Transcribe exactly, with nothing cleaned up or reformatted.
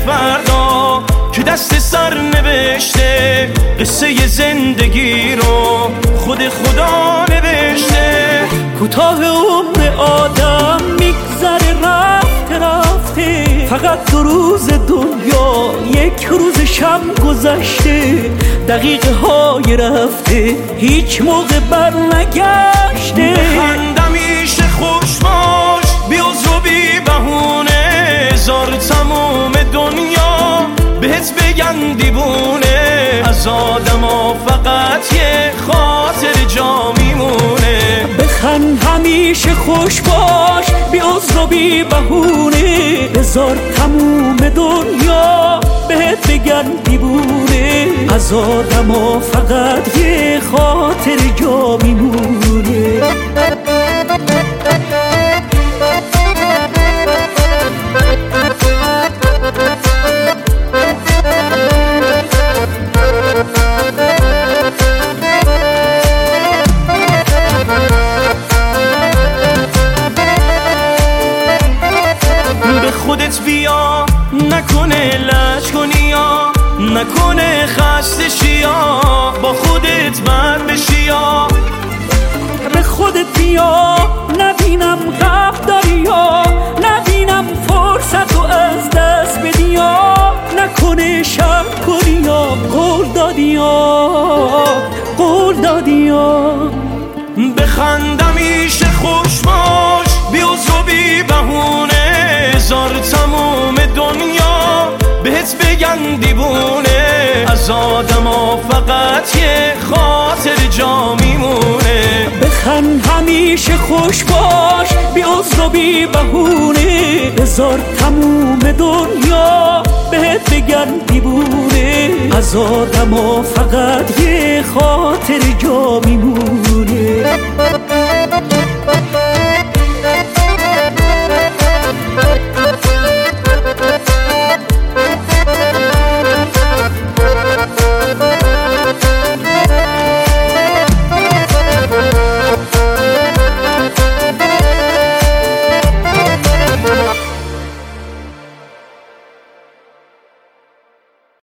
فردا که دست سر نوشته، قصه زندگی رو خود خدا نوشته. کوتاه عمر آدم میگذره رفته رفته، فقط دو روز دنیا یک روز شب گذشته. دقیقه های رفته هیچ موقع بر نگشته. بخندم میشه خوش باش بی عذر و بی بهونه، زار تموم دنیا بهت بگن دیوونه. از آدم ها فقط یه خاطر جا میمونه. بخند همیشه خوش باش بی عذر و بی بهونه، بذار تموم دنیا بهت بگن دیوونه. از آدم ها فقط یه خاطر جا میمونه. خودت بیا نکنه لج کنی یا نکنه خسته شیا، با خودت بر بشی یا به خودت بیا نبینم غف داری یا نبینم فرصت رو از دست بدی یا نکنه شب کنی یا قول دادی یا قول دادی یا. بخندم میشه خوش باش بی عذر و بی بهونه، زار تموم دنیا بهت بگن دیوونه. از آدم ها فقط یه خاطر جا میمونه. بخند همیشه خوش باش بی عذر و بی بهونه، بذار تموم دنیا بهت بگن دیوونه. از آدم ها فقط یه خاطر جا میمونه.